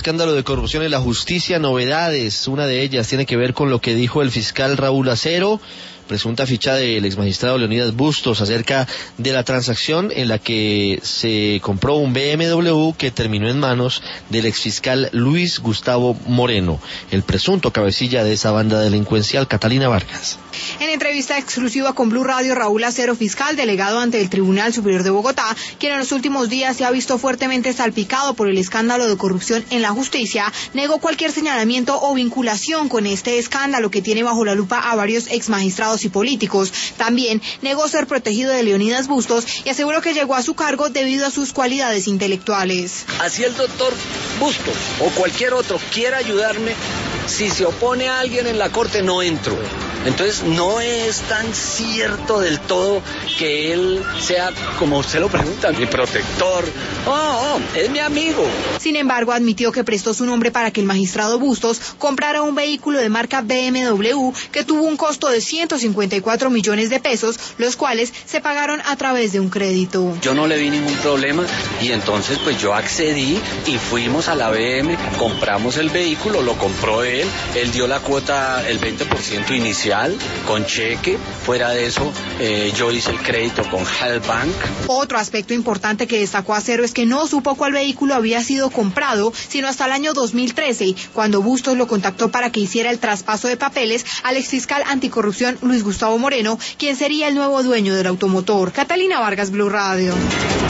escándalo de corrupción en la justicia, novedades. Una de ellas tiene que ver con lo que dijo el fiscal Raúl Acero, presunta ficha del exmagistrado Leonidas Bustos, acerca de la transacción en la que se compró un BMW que terminó en manos del exfiscal Luis Gustavo Moreno, el presunto cabecilla de esa banda delincuencial. Catalina Vargas. En entrevista exclusiva con Blue Radio, Raúl Acero, fiscal delegado ante el Tribunal Superior de Bogotá, quien en los últimos días se ha visto fuertemente salpicado por el escándalo de corrupción en la justicia, negó cualquier señalamiento o vinculación con este escándalo que tiene bajo la lupa a varios exmagistrados y políticos. También negó ser protegido de Leonidas Bustos y aseguró que llegó a su cargo debido a sus cualidades intelectuales. Así el doctor Bustos o cualquier otro quiera ayudarme, si se opone a alguien en la corte no entro. Entonces no es tan cierto del todo que él sea, como usted lo pregunta, mi protector. Es mi amigo. Sin embargo, admitió que prestó su nombre para que el magistrado Bustos comprara un vehículo de marca BMW que tuvo un costo de 154 millones de pesos, los cuales se pagaron a través de un crédito. Yo no le vi ningún problema y entonces pues yo accedí y fuimos a la BM, compramos el vehículo, lo compró él dio la cuota, el 20% inicial, con cheque. Fuera de eso, yo hice el crédito con Health Bank. Otro aspecto importante que destacó Acero es que no supo cuál vehículo había sido comprado, sino hasta el año 2013, cuando Bustos lo contactó para que hiciera el traspaso de papeles al exfiscal anticorrupción Luis Gustavo Moreno, quien sería el nuevo dueño del automotor. Catalina Vargas, Blue Radio.